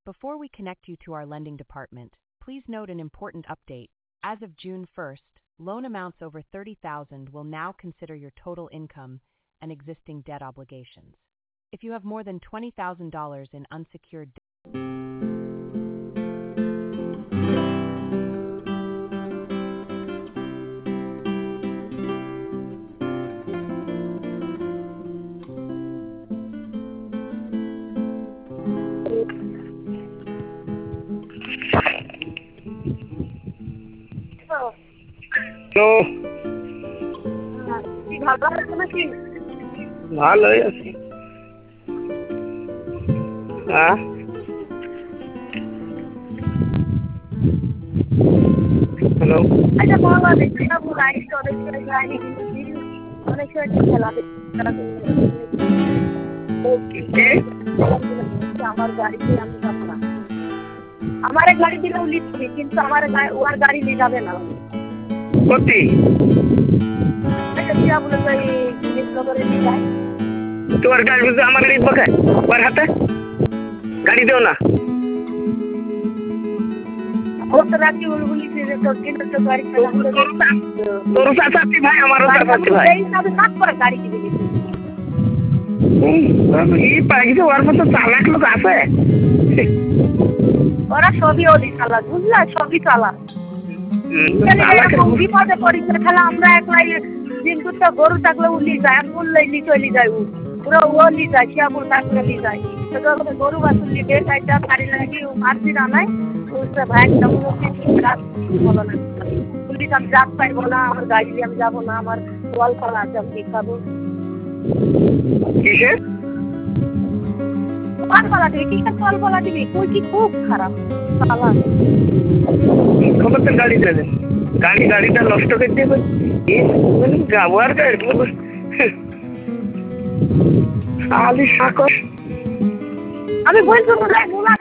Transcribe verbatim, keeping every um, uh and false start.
Before we connect you to our lending department, please note an important update. As of June first, loan amounts over thirty thousand dollars will now consider your total income and existing debt obligations. If you have more than twenty thousand dollars in unsecured debt, তো কি ভালো আছে নাকি? ভালোই আছি। হ্যাঁ hello, আচ্ছা বলো দেখি না গাড়ি তো অনেক সময় গাড়ি অনেক সময় খেলা ওকে আমার গাড়িতে আমি যাবো না। আমার গাড়ি দিলেও লিখছি, কিন্তু আমার ওর গাড়ি নিয়ে যাবে না। সত্যি আচ্ছা বলে তো এই করে নিয়ে যায় তোমার গাড়ি বুঝতে আমার গাড়ি বকে ওর হাতে গাড়ি দেও না। ও তো রাখি উলগুলি দিয়ে তোর কিনে তো গাড়ি তোর চাচাতি ভাই আমারও চাচাতি ভাই এই হিসাবে কাজ করে গাড়ি কিনে দিচ্ছি। এই পাইছে ওর মতো চালাক লোক আছে। ওরা সবই ওলি চালাক, বুঝলা, সবই চালাক। বিপদে পড়েছে খেলা আমরা একলাই কিন্তু তো গরু থাকলে উলি যায়, বললে লি চলি যায়, পুরো ও লি যায়, শিয়াপুর থাকলে লি যায়। গরু বাছুর লিবে চাইটা গাড়ি লাগি মারছি রানায় ভাই বলো না পুলিশ আমি রাত পাইবো না, আমার গাড়ি দিয়ে আমি যাবো না, আমার ওয়াল পালা আছে আমি খাবো। কিসের ওয়াল পালা দিবি? কিসের ওয়াল পালা দিবি? তুই কি খুব খারাপ চালা। খবর তো গাড়ি দেবে, গাড়ি গাড়িটা নষ্ট করে দেবে গাওয়ার গাড়ি সাকস আমি বলছি